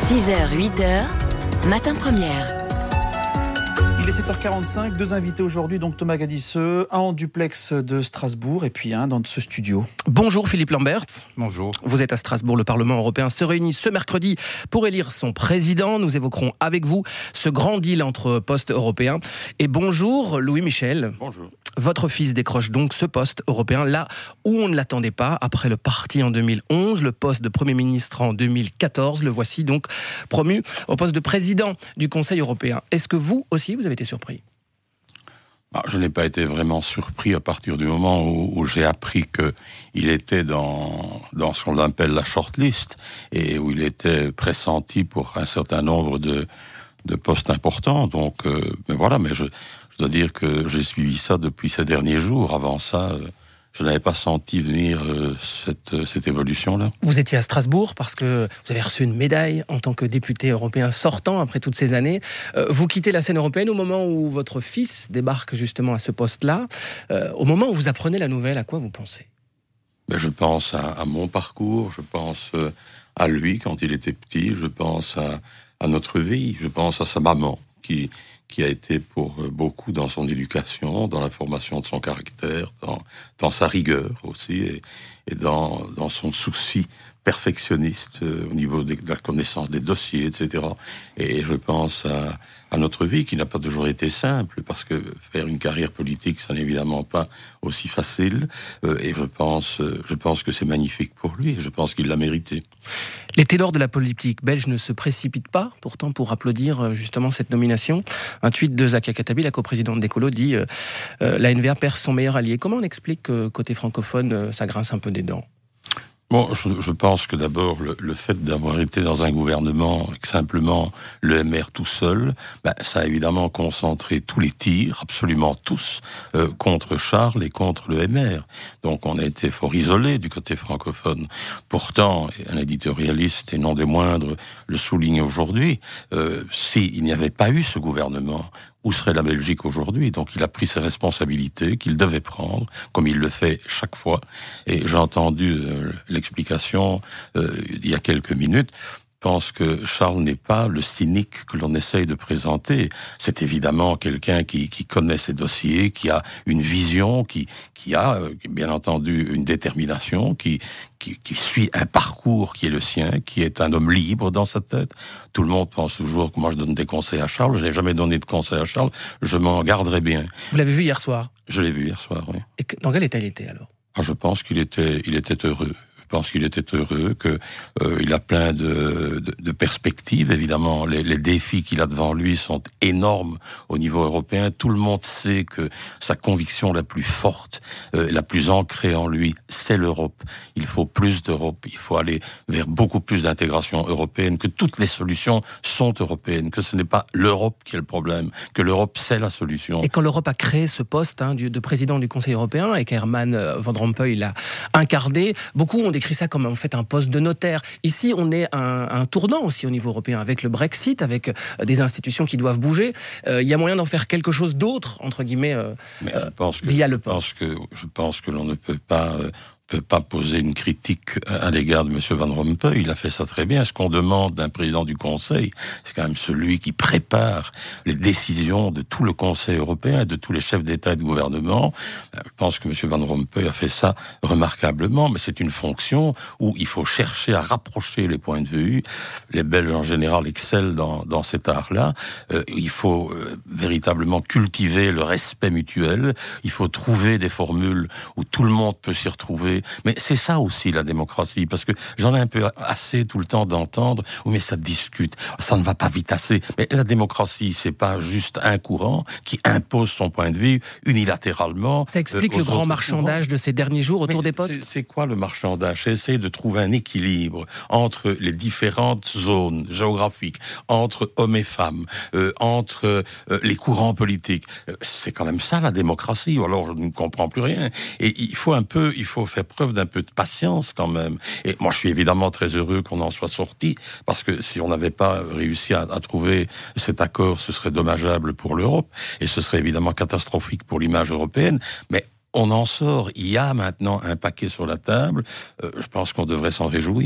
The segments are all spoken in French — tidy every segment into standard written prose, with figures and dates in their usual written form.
6h, 8h, matin première. Il est 7h45, deux invités aujourd'hui, donc Thomas Gadisseux, un en duplex de Strasbourg et puis un dans ce studio. Bonjour Philippe Lambert. Bonjour. Vous êtes à Strasbourg, le Parlement européen se réunit ce mercredi pour élire son président. Nous évoquerons avec vous ce grand deal entre postes européens. Et bonjour Louis Michel. Bonjour. Votre fils décroche donc ce poste européen là où on ne l'attendait pas. Après le parti en 2011, le poste de Premier ministre en 2014, le voici donc promu au poste de président du Conseil européen. Est-ce que vous aussi, vous avez été surpris ? Je n'ai pas été vraiment surpris à partir du moment où j'ai appris qu'il était dans ce qu'on appelle la shortlist et où il était pressenti pour un certain nombre de postes importants. Donc, mais je dois dire que j'ai suivi ça depuis ces derniers jours. Avant ça, je n'avais pas senti venir cette évolution-là. Vous étiez à Strasbourg parce que vous avez reçu une médaille en tant que député européen sortant après toutes ces années. Vous quittez la scène européenne au moment où votre fils débarque justement à ce poste-là. Au moment où vous apprenez la nouvelle, à quoi vous pensez ? Je pense à mon parcours, je pense à lui quand il était petit, je pense à notre vie, je pense à sa maman qui a été pour beaucoup dans son éducation, dans la formation de son caractère, dans sa rigueur aussi, et dans son souci perfectionniste au niveau de la connaissance des dossiers, etc. Et je pense à notre vie qui n'a pas toujours été simple, parce que faire une carrière politique, ça n'est évidemment pas aussi facile. Et je pense que c'est magnifique pour lui, et je pense qu'il l'a mérité. Les ténors de la politique belge ne se précipitent pas, pourtant, pour applaudir justement cette nomination. Un tweet de Zakia Khattabi, la coprésidente d'Ecolo, dit la NVA perd son meilleur allié. Comment on explique que côté francophone, ça grince un peu des dents ? Je pense que d'abord, le fait d'avoir été dans un gouvernement avec simplement le MR tout seul, ça a évidemment concentré tous les tirs, absolument tous, contre Charles et contre le MR. Donc on a été fort isolé du côté francophone. Pourtant, un éditorialiste, et non des moindres, le souligne aujourd'hui, s'il n'y avait pas eu ce gouvernement, où serait la Belgique aujourd'hui? Donc il a pris ses responsabilités qu'il devait prendre, comme il le fait chaque fois. Et j'ai entendu l'explication il y a quelques minutes. Je pense que Charles n'est pas le cynique que l'on essaye de présenter. C'est évidemment quelqu'un qui connaît ses dossiers, qui a une vision, qui a bien entendu une détermination, qui suit un parcours qui est le sien, qui est un homme libre dans sa tête. Tout le monde pense toujours que moi je donne des conseils à Charles. Je n'ai jamais donné de conseils à Charles. Je m'en garderai bien. Vous l'avez vu hier soir ? Je l'ai vu hier soir, oui. Et dans quel état il était alors ? Je pense qu'il était heureux. Je pense qu'il était heureux, que il a plein de perspectives. Évidemment, les défis qu'il a devant lui sont énormes au niveau européen. Tout le monde sait que sa conviction la plus forte, la plus ancrée en lui, c'est l'Europe. Il faut plus d'Europe. Il faut aller vers beaucoup plus d'intégration européenne. Que toutes les solutions sont européennes. Que ce n'est pas l'Europe qui est le problème. Que l'Europe c'est la solution. Et quand l'Europe a créé ce poste de président du Conseil européen et qu'Herman Van Rompuy l'a incarné, beaucoup ont décrit ça comme en fait un poste de notaire. Ici, on est un tournant aussi au niveau européen, avec le Brexit, avec des institutions qui doivent bouger. Il y a moyen d'en faire quelque chose d'autre, entre guillemets, via le poste. Je pense que l'on ne peut pas poser une critique à l'égard de M. Van Rompuy. Il a fait ça très bien. Ce qu'on demande d'un président du Conseil, c'est quand même celui qui prépare les décisions de tout le Conseil européen et de tous les chefs d'État et de gouvernement. Je pense que M. Van Rompuy a fait ça remarquablement, mais c'est une fonction où il faut chercher à rapprocher les points de vue. Les Belges en général excellent dans cet art-là. Il faut véritablement cultiver le respect mutuel. Il faut trouver des formules où tout le monde peut s'y retrouver. Mais c'est ça aussi la démocratie, parce que j'en ai un peu assez tout le temps d'entendre « oui mais ça discute, ça ne va pas vite assez ». Mais la démocratie, c'est pas juste un courant qui impose son point de vue unilatéralement. Ça explique le grand marchandage de ces derniers jours autour des postes. C'est quoi le marchandage? C'est essayer de trouver un équilibre entre les différentes zones géographiques, entre hommes et femmes, entre les courants politiques. C'est quand même ça la démocratie, ou alors je ne comprends plus rien. Et il faut faire preuve d'un peu de patience quand même. Et moi, je suis évidemment très heureux qu'on en soit sorti, parce que si on n'avait pas réussi à trouver cet accord, ce serait dommageable pour l'Europe, et ce serait évidemment catastrophique pour l'image européenne. Mais on en sort. Il y a maintenant un paquet sur la table. Je pense qu'on devrait s'en réjouir.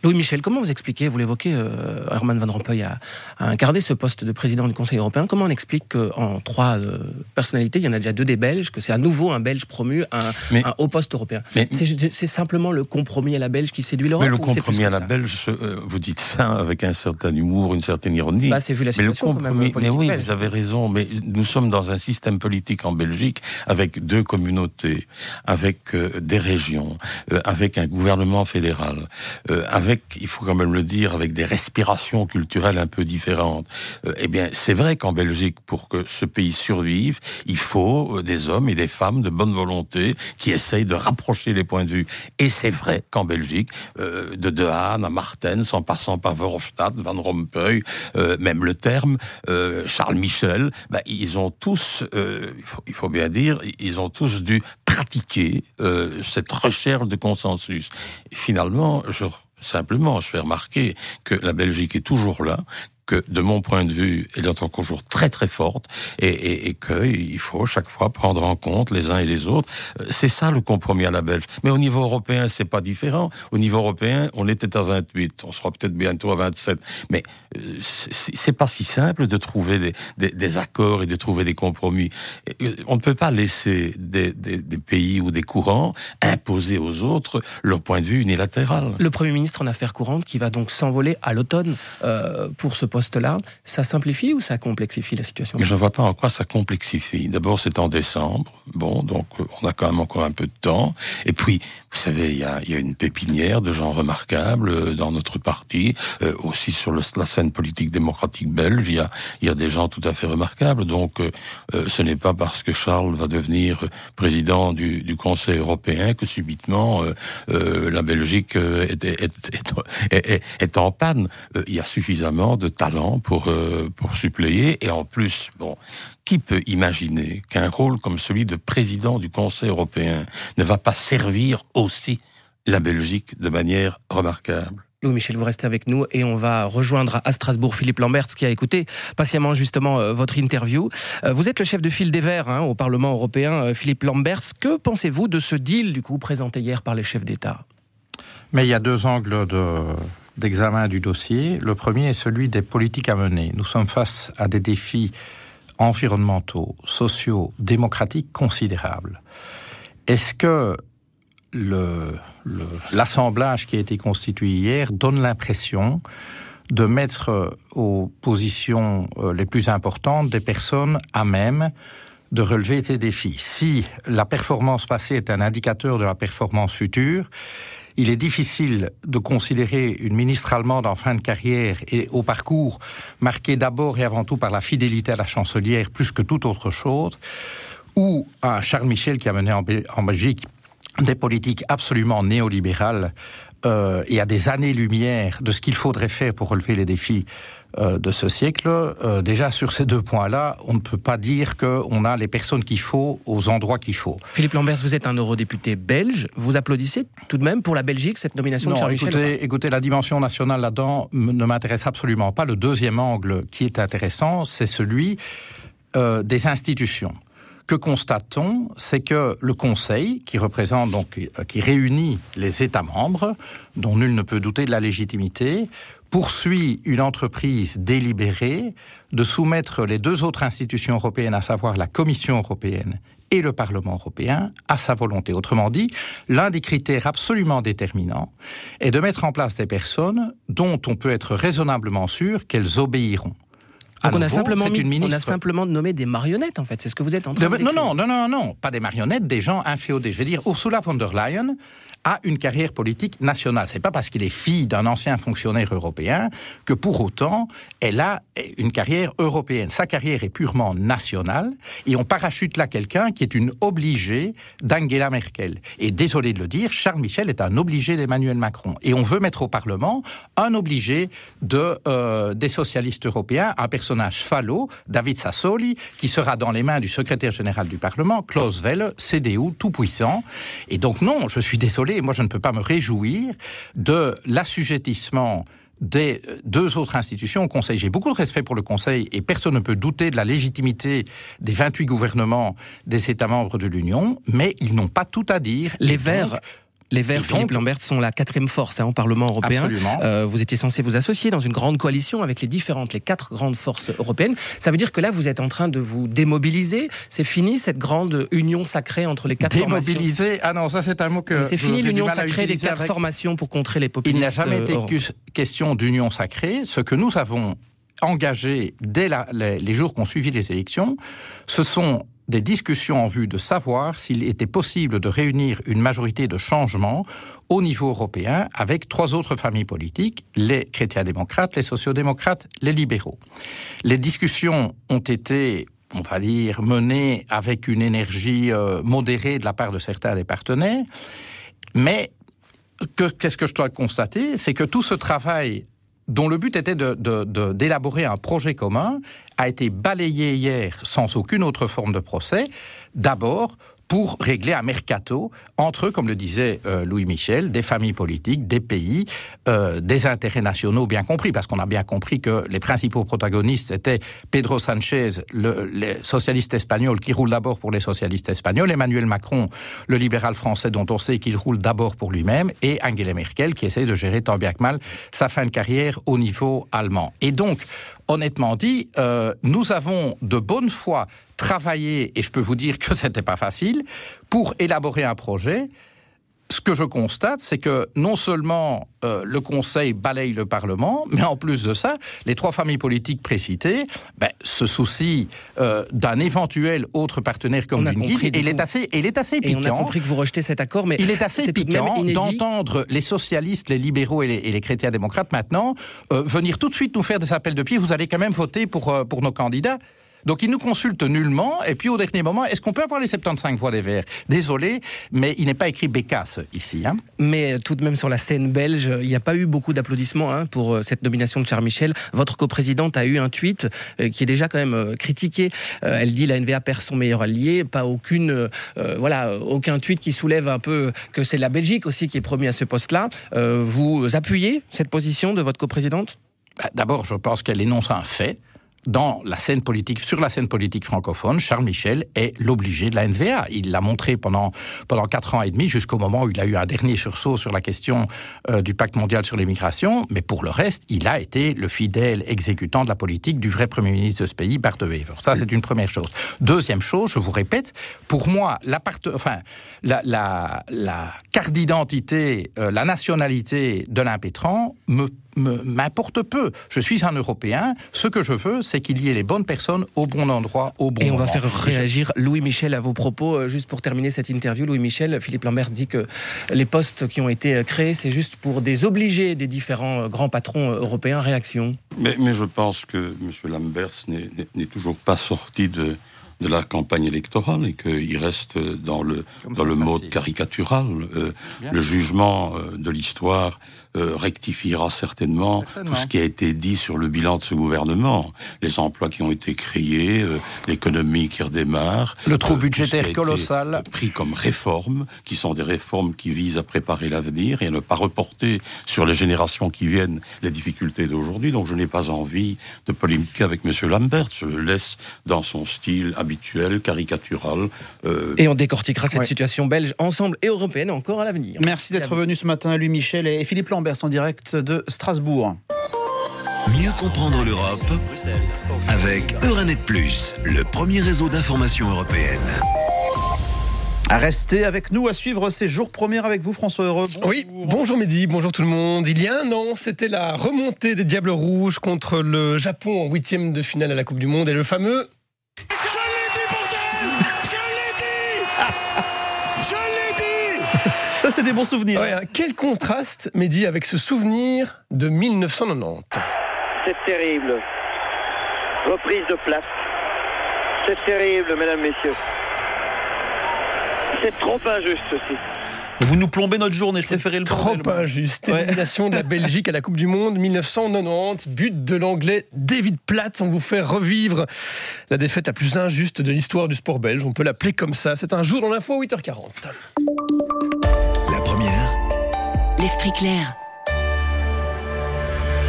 Louis Michel, comment vous expliquez, vous l'évoquez, Herman Van Rompuy a incarné ce poste de président du Conseil européen, comment on explique qu'en 3 personnalités, il y en a déjà 2 des Belges, que c'est à nouveau un Belge promu à un haut poste européen? C'est simplement le compromis à la Belge qui séduit l'Europe? Mais le compromis à la Belge, vous dites ça avec un certain humour, une certaine ironie. C'est vu la situation quand même. Mais oui, belge. Vous avez raison, mais nous sommes dans un système politique en Belgique avec 2 communautés, avec des régions, avec un gouvernement fédéral, avec, il faut quand même le dire, avec des respirations culturelles un peu différentes. Eh bien, c'est vrai qu'en Belgique, pour que ce pays survive, il faut des hommes et des femmes de bonne volonté qui essayent de rapprocher les points de vue. Et c'est vrai qu'en Belgique, de De Haan à Martens, en passant par Verhofstadt, Van Rompuy, même le terme, Charles Michel, ils ont tous, il faut bien dire, ils ont tous dû pratiquer cette recherche de consensus. Et finalement, je fais remarquer que la Belgique est toujours là, que, de mon point de vue, elle est encore toujours très très forte, et qu'il faut chaque fois prendre en compte les uns et les autres. C'est ça le compromis à la Belge. Mais au niveau européen, c'est pas différent. Au niveau européen, on était à 28, on sera peut-être bientôt à 27. Mais c'est pas si simple de trouver des accords et de trouver des compromis. On ne peut pas laisser des pays ou des courants imposer aux autres leur point de vue unilatéral. Le Premier ministre en affaires courantes qui va donc s'envoler à l'automne pour ce poste-là, ça simplifie ou ça complexifie la situation? Mais je ne vois pas en quoi ça complexifie. D'abord, c'est en décembre. Bon, donc on a quand même encore un peu de temps. Et puis, vous savez, il y a une pépinière de gens remarquables dans notre parti, aussi sur la scène politique démocratique belge. Il y a des gens tout à fait remarquables. Donc, ce n'est pas parce que Charles va devenir président du Conseil européen que subitement la Belgique est en panne. Il y a suffisamment de talent pour suppléer. Et en plus, qui peut imaginer qu'un rôle comme celui de président du Conseil européen ne va pas servir aussi la Belgique de manière remarquable? Louis Michel, vous restez avec nous et on va rejoindre à Strasbourg Philippe Lamberts qui a écouté patiemment justement votre interview. Vous êtes le chef de file des Verts au Parlement européen, Philippe Lamberts. Que pensez-vous de ce deal du coup présenté hier par les chefs d'État? Mais il y a 2 angles d'examen du dossier. Le premier est celui des politiques à mener. Nous sommes face à des défis environnementaux, sociaux, démocratiques considérables. Est-ce que l'assemblage qui a été constitué hier donne l'impression de mettre aux positions les plus importantes des personnes à même de relever ces défis? Si la performance passée est un indicateur de la performance future, il est difficile de considérer une ministre allemande en fin de carrière et au parcours marqué d'abord et avant tout par la fidélité à la chancelière plus que toute autre chose, ou un Charles Michel qui a mené en Belgique des politiques absolument néolibérales et à des années-lumière de ce qu'il faudrait faire pour relever les défis de ce siècle. Déjà, sur ces 2 points-là, on ne peut pas dire qu'on a les personnes qu'il faut aux endroits qu'il faut. Philippe Lamberts, vous êtes un eurodéputé belge. Vous applaudissez tout de même pour la Belgique cette nomination de Charles Michel? Écoutez, la dimension nationale là-dedans ne m'intéresse absolument pas. Le deuxième angle qui est intéressant, c'est celui des institutions. Que constate-t-on? C'est que le Conseil, qui représente donc, qui réunit les États membres, dont nul ne peut douter de la légitimité, poursuit une entreprise délibérée de soumettre les 2 autres institutions européennes, à savoir la Commission européenne et le Parlement européen, à sa volonté. Autrement dit, l'un des critères absolument déterminants est de mettre en place des personnes dont on peut être raisonnablement sûr qu'elles obéiront. Donc on a simplement nommé des marionnettes, en fait. C'est ce que vous êtes en train de dire. Non, pas des marionnettes, des gens inféodés. Je veux dire, Ursula von der Leyen a une carrière politique nationale. C'est pas parce qu'elle est fille d'un ancien fonctionnaire européen que pour autant elle a une carrière européenne. Sa carrière est purement nationale et on parachute là quelqu'un qui est une obligée d'Angela Merkel. Et désolé de le dire, Charles Michel est un obligé d'Emmanuel Macron. Et on veut mettre au Parlement un obligé des socialistes européens, un personnage falot, David Sassoli, qui sera dans les mains du secrétaire général du Parlement, Klaus Welle, CDU, tout puissant. Et donc non, je suis désolé, moi je ne peux pas me réjouir de l'assujettissement des 2 autres institutions au Conseil. J'ai beaucoup de respect pour le Conseil et personne ne peut douter de la légitimité des 28 gouvernements des États membres de l'Union, mais ils n'ont pas tout à dire. Les Verts Les Verts, Et donc, Philippe Lamberts, sont la 4e force au Parlement européen. Absolument. Vous étiez censé vous associer dans une grande coalition avec les 4 grandes forces européennes. Ça veut dire que là, vous êtes en train de vous démobiliser. C'est fini cette grande union sacrée entre les 4 formations. Démobiliser. Ah non, ça c'est un mot que c'est fini j'ai du l'union mal à sacrée des utiliser 4 formations pour contrer les Il populistes. n'a jamais été question d'union sacrée. Ce que nous avons engagé dès les jours qu'on suivi les élections, ce sont des discussions en vue de savoir s'il était possible de réunir une majorité de changement au niveau européen avec 3 autres familles politiques, les chrétiens-démocrates, les sociaux-démocrates, les libéraux. Les discussions ont été, on va dire, menées avec une énergie modérée de la part de certains des partenaires, mais qu'est-ce que je dois constater ? C'est que tout ce travail dont le but était d'élaborer un projet commun, a été balayé hier sans aucune autre forme de procès, d'abord pour régler un mercato entre, comme le disait Louis Michel, des familles politiques, des pays, des intérêts nationaux bien compris, parce qu'on a bien compris que les principaux protagonistes étaient Pedro Sánchez, les socialistes espagnols, qui roulent d'abord pour les socialistes espagnols, Emmanuel Macron, le libéral français dont on sait qu'il roule d'abord pour lui-même, et Angela Merkel, qui essaie de gérer tant bien que mal sa fin de carrière au niveau allemand. Et donc, honnêtement dit, nous avons de bonne foi travaillé, et je peux vous dire que c'était pas facile, pour élaborer un projet. Ce que je constate, c'est que non seulement le Conseil balaye le Parlement, mais en plus de ça, les 3 familles politiques précitées se soucient d'un éventuel autre partenaire comme d'une guide. Et il est assez piquant. Et on a compris que vous rejetez cet accord, mais il est assez piquant d'entendre les socialistes, les libéraux et les chrétiens-démocrates maintenant venir tout de suite nous faire des appels de pied. Vous allez quand même voter pour nos candidats. Donc ils nous consultent nullement, et puis au dernier moment, est-ce qu'on peut avoir les 75 voix des Verts ? Désolé, mais il n'est pas écrit Bécasse ici. Mais tout de même sur la scène belge, il n'y a pas eu beaucoup d'applaudissements pour cette nomination de Charles Michel. Votre coprésidente a eu un tweet qui est déjà quand même critiqué. Elle dit la NVA perd son meilleur allié, pas aucun tweet qui soulève un peu que c'est la Belgique aussi qui est promis à ce poste-là. Vous appuyez cette position de votre coprésidente ? D'abord, je pense qu'elle énonce un fait. Sur la scène politique francophone, Charles Michel est l'obligé de la NVA. Il l'a montré pendant 4 ans et demi, jusqu'au moment où il a eu un dernier sursaut sur la question du pacte mondial sur l'immigration. Mais pour le reste, il a été le fidèle exécutant de la politique du vrai Premier ministre de ce pays, Bart De Wever. Ça, c'est une première chose. Deuxième chose, je vous répète, pour moi, la carte d'identité, la nationalité de l'impétrant m'importe peu. Je suis un Européen. Ce que je veux, c'est qu'il y ait les bonnes personnes au bon endroit, au bon moment. Et on va faire réagir Louis Michel à vos propos. Juste pour terminer cette interview, Louis Michel, Philippe Lambert dit que les postes qui ont été créés, c'est juste pour des obligés des différents grands patrons européens. Réaction ? Mais je pense que M. Lambert n'est toujours pas sorti de la campagne électorale et qu'il reste dans le mode caricatural. Le jugement de l'histoire rectifiera certainement tout ce qui a été dit sur le bilan de ce gouvernement. Les emplois qui ont été créés, l'économie qui redémarre. Le trou budgétaire colossal. Pris comme réformes, qui sont des réformes qui visent à préparer l'avenir et à ne pas reporter sur les générations qui viennent les difficultés d'aujourd'hui. Donc je n'ai pas envie de polémiquer avec M. Lambert. Je le laisse dans son style habituel, caricatural. Et on décortiquera cette situation belge ensemble et européenne encore à l'avenir. Merci d'être venu ce matin, Louis Michel et Philippe Lambert en direct de Strasbourg. Mieux comprendre l'Europe avec Euranet Plus, le premier réseau d'information européenne. Restez avec nous à suivre ces jours premiers avec vous, François Heureux. Bonjour. Oui, bonjour Mehdi, bonjour tout le monde. Il y a un an, c'était la remontée des Diables Rouges contre le Japon en 8e de finale à la Coupe du Monde et le fameux... Je l'ai dit, bordel ! Je l'ai dit ! Ça, c'est des bons souvenirs. Ouais, quel contraste, Mehdi, avec ce souvenir de 1990. C'est terrible. Reprise de place. C'est terrible, mesdames, messieurs. C'est trop injuste aussi. Vous nous plombez notre journée, c'est le trop injuste. Élimination de la Belgique à la Coupe du Monde 1990, but de l'anglais David Platt. On vous fait revivre la défaite la plus injuste de l'histoire du sport belge. On peut l'appeler comme ça. C'est un jour dans l'info à 8h40. La première. L'esprit clair.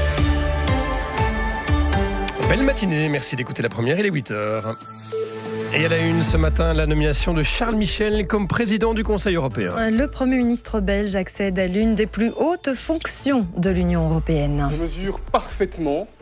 Belle matinée, merci d'écouter la première, il est 8h. Et à la une ce matin, la nomination de Charles Michel comme président du Conseil européen. Le Premier ministre belge accède à l'une des plus hautes fonctions de l'Union européenne. Je mesure parfaitement